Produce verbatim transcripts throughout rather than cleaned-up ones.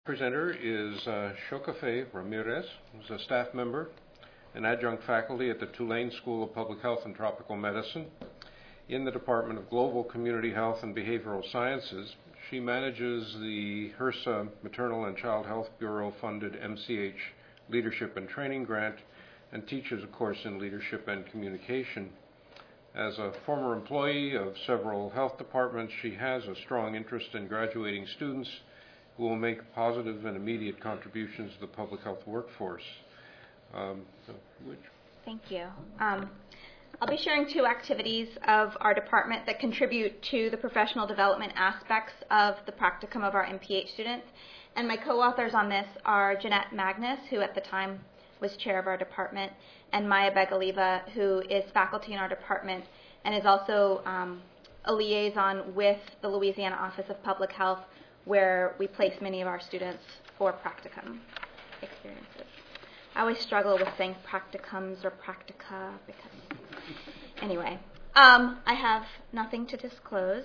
Presenter is uh, Xochitl Ramirez, who's a staff member and adjunct faculty at the Tulane School of Public Health and Tropical Medicine in the Department of Global Community Health and Behavioral Sciences. She manages the HRSA Maternal and Child Health Bureau-funded M C H Leadership and Training Grant and teaches a course in leadership and communication. As a former employee of several health departments, she has a strong interest in graduating students who will make positive and immediate contributions to the public health workforce. Um, so, which? Thank you. Um, I'll be sharing two activities of our department that contribute to the professional development aspects of the practicum of our M P H students. And my co-authors on this are Jeanette Magnus, who at the time was chair of our department, and Maya Begaliva, who is faculty in our department and is also um, a liaison with the Louisiana Office of Public Health, where we place many of our students for practicum experiences. I always struggle with saying practicums or practica because, anyway, um, I have nothing to disclose.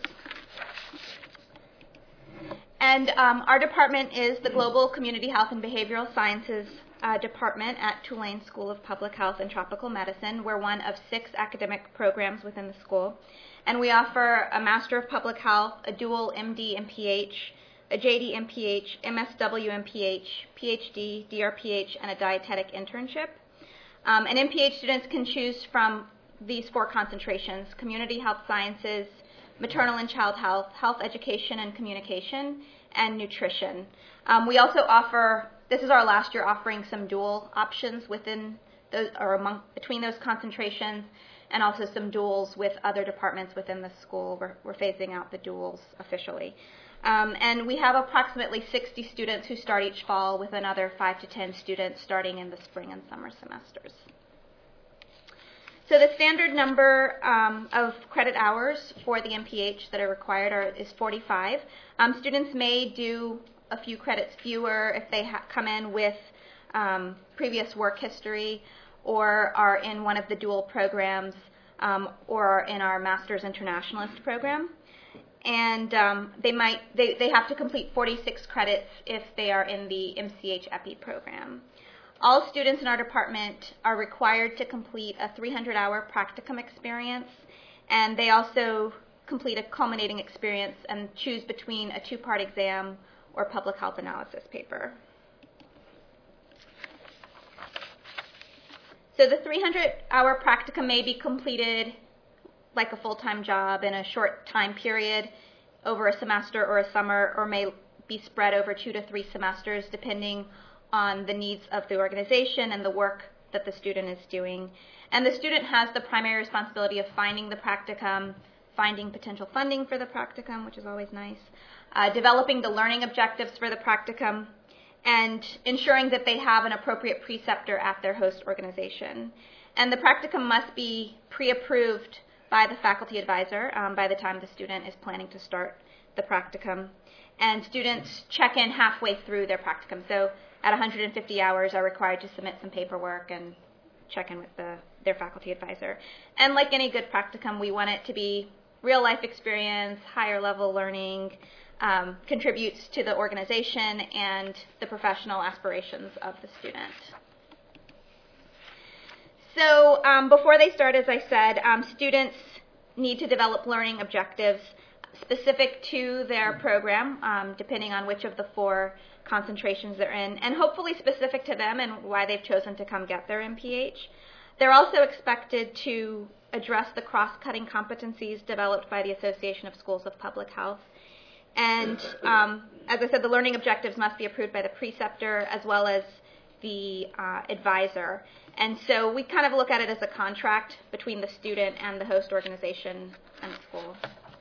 And um, our department is the Global Community Health and Behavioral Sciences uh, Department at Tulane School of Public Health and Tropical Medicine. We're one of six academic programs within the school. And we offer a Master of Public Health, a dual M D M P H, a J D M P H, M S W M P H, P H D, D R P H, and a dietetic internship. Um, and M P H students can choose from these four concentrations: community health sciences, maternal and child health, health education and communication, and nutrition. Um, we also offer, this is our last year offering some dual options within those, or among, between those concentrations, and also some duals with other departments within the school. We're, we're phasing out the duals officially. Um, and we have approximately sixty students who start each fall, with another five to ten students starting in the spring and summer semesters. So the standard number um, of credit hours for the M P H that are required are, is forty-five. Um, students may do a few credits fewer if they ha- come in with um, previous work history, or are in one of the dual programs, um, or are in our Master's Internationalist program. And um, they might they, they have to complete forty-six credits if they are in the M C H EPI program. All students in our department are required to complete a three hundred hour practicum experience, and they also complete a culminating experience and choose between a two-part exam or public health analysis paper. So the three hundred hour practicum may be completed like a full-time job in a short time period over a semester or a summer, or may be spread over two to three semesters depending on the needs of the organization and the work that the student is doing. And the student has the primary responsibility of finding the practicum, finding potential funding for the practicum, which is always nice, uh, developing the learning objectives for the practicum, and ensuring that they have an appropriate preceptor at their host organization. And the practicum must be pre-approved by the faculty advisor um, by the time the student is planning to start the practicum. And students check in halfway through their practicum. So at one hundred fifty hours are required to submit some paperwork and check in with the, their faculty advisor. And like any good practicum, we want it to be real-life experience, higher-level learning, um, contributes to the organization and the professional aspirations of the student. So um, before they start, as I said, um, students need to develop learning objectives specific to their program, um, depending on which of the four concentrations they're in, and hopefully specific to them and why they've chosen to come get their M P H. They're also expected to address the cross-cutting competencies developed by the Association of Schools of Public Health. And um, as I said, the learning objectives must be approved by the preceptor as well as the uh, advisor. And so we kind of look at it as a contract between the student and the host organization and the school.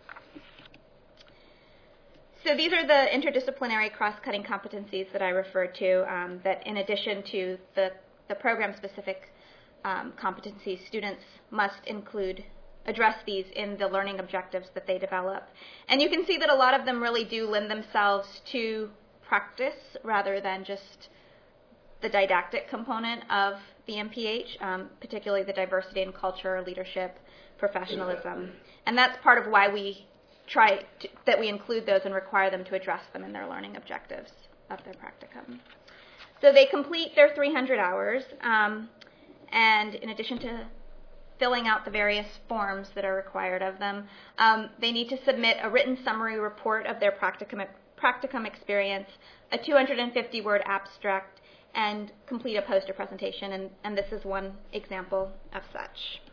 So these are the interdisciplinary cross-cutting competencies that I referred to, um, that in addition to the, the program-specific um, competencies, students must include, address these in the learning objectives that they develop. And you can see that a lot of them really do lend themselves to practice rather than just the didactic component of the M P H, um, particularly the diversity in culture, leadership, professionalism. And that's part of why we try to, that we include those and require them to address them in their learning objectives of their practicum. So they complete their three hundred hours, um, and in addition to filling out the various forms that are required of them, um, they need to submit a written summary report of their practicum, practicum experience, a two hundred fifty word abstract, and complete a poster presentation, and, and this is one example of such.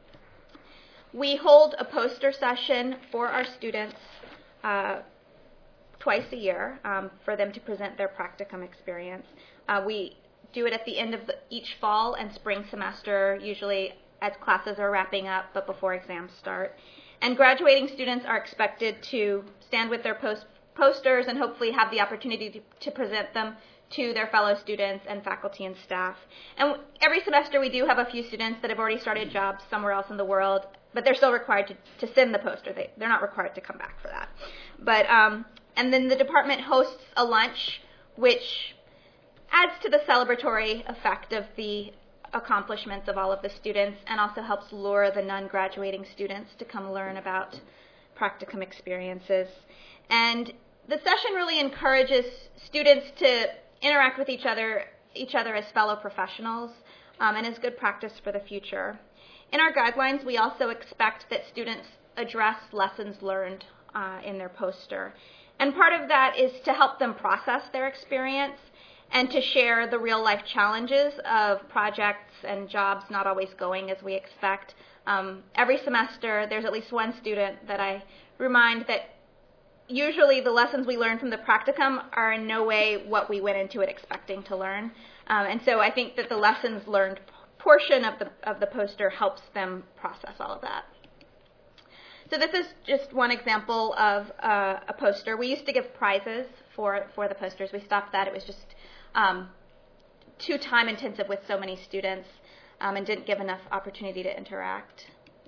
We hold a poster session for our students uh, twice a year um, for them to present their practicum experience. Uh, we do it at the end of the, each fall and spring semester, usually as classes are wrapping up but before exams start. And graduating students are expected to stand with their post posters and hopefully have the opportunity to, to present them to their fellow students and faculty and staff. And every semester we do have a few students that have already started jobs somewhere else in the world, but they're still required to, to send the poster. They, they're not required to come back for that. But um, and then the department hosts a lunch, which adds to the celebratory effect of the accomplishments of all of the students and also helps lure the non-graduating students to come learn about practicum experiences. And the session really encourages students to interact with each other, each other as fellow professionals, um, and is good practice for the future. In our guidelines, we also expect that students address lessons learned uh, in their poster. And part of that is to help them process their experience and to share the real-life challenges of projects and jobs not always going as we expect. Um, every semester, there's at least one student that I remind that usually the lessons we learn from the practicum are in no way what we went into it expecting to learn. Um, and so I think that the lessons learned portion of the, of the poster helps them process all of that. So this is just one example of uh, a poster. We used to give prizes for, for the posters. We stopped that. It was just um, too time intensive with so many students um, and didn't give enough opportunity to interact.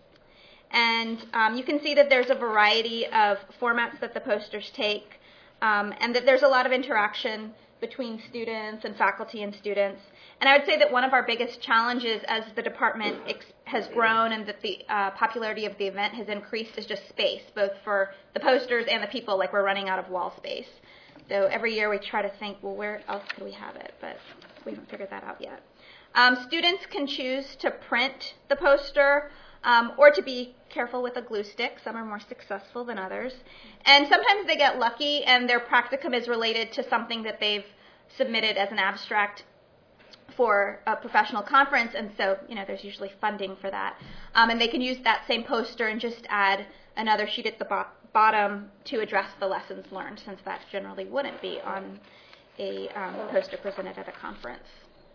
And um, you can see that there's a variety of formats that the posters take, um, and that there's a lot of interaction between students and faculty and students. And I would say that one of our biggest challenges as the department ex has grown and that the uh, popularity of the event has increased is just space, both for the posters and the people. Like, we're running out of wall space. So every year we try to think, well, where else could we have it? But we haven't figured that out yet. Um, students can choose to print the poster um, or to be careful with a glue stick. Some are more successful than others. And sometimes they get lucky and their practicum is related to something that they've submitted as an abstract for a professional conference, and so, you know, there's usually funding for that. Um, and they can use that same poster and just add another sheet at the bo bottom to address the lessons learned, since that generally wouldn't be on a um, poster presented at a conference.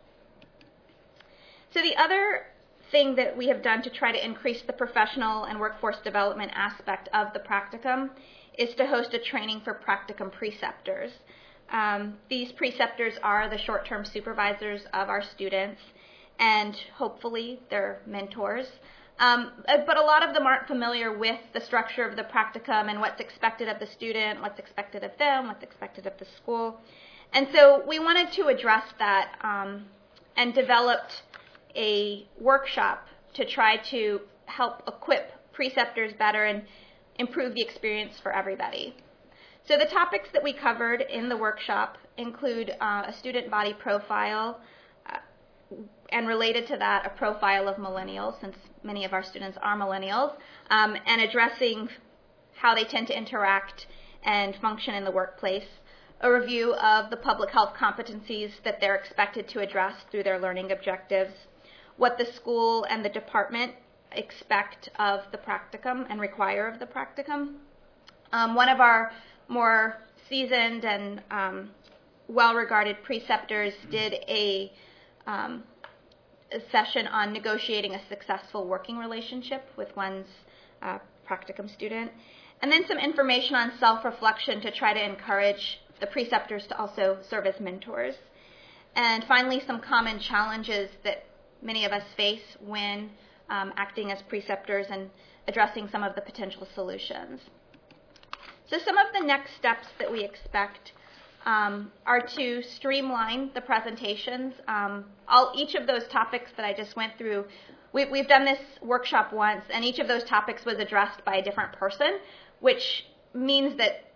So the other thing that we have done to try to increase the professional and workforce development aspect of the practicum is to host a training for practicum preceptors. Um, these preceptors are the short-term supervisors of our students, and hopefully they're mentors. Um, but a lot of them aren't familiar with the structure of the practicum and what's expected of the student, what's expected of them, what's expected of the school. And so we wanted to address that um, and developed a workshop to try to help equip preceptors better and improve the experience for everybody. So the topics that we covered in the workshop include uh, a student body profile, uh, and related to that, a profile of millennials, since many of our students are millennials, um, and addressing how they tend to interact and function in the workplace, a review of the public health competencies that they're expected to address through their learning objectives, what the school and the department expect of the practicum and require of the practicum. Um, one of our more seasoned and um, well-regarded preceptors did a, um, a session on negotiating a successful working relationship with one's uh, practicum student, and then some information on self-reflection to try to encourage the preceptors to also serve as mentors. And finally, some common challenges that many of us face when um, acting as preceptors and addressing some of the potential solutions. So some of the next steps that we expect um, are to streamline the presentations. Um, all, each of those topics that I just went through, we, we've done this workshop once, and each of those topics was addressed by a different person, which means that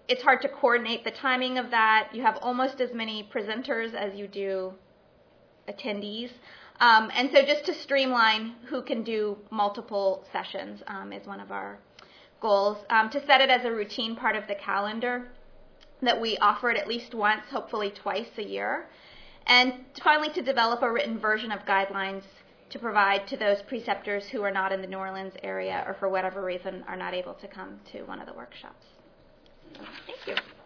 it's hard to coordinate the timing of that. You have almost as many presenters as you do attendees. Um, and so just to streamline who can do multiple sessions um, is one of our goals. Um, to set it as a routine part of the calendar, that we offer it at least once, hopefully twice a year. And finally, to develop a written version of guidelines to provide to those preceptors who are not in the New Orleans area or for whatever reason are not able to come to one of the workshops. So, thank you.